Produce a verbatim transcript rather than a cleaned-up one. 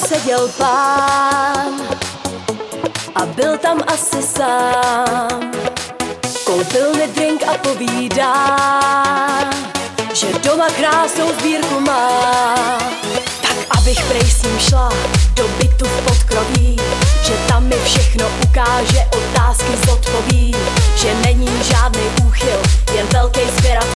seděl pán a byl tam asi sám. Koupil mi drink a povídá, že doma krásnou sbírku má. Tak abych prej s ním šla do bytu v podkroví, že tam mi všechno ukáže, otázky zodpoví, že není žádný úchyl, jen velký zvěrat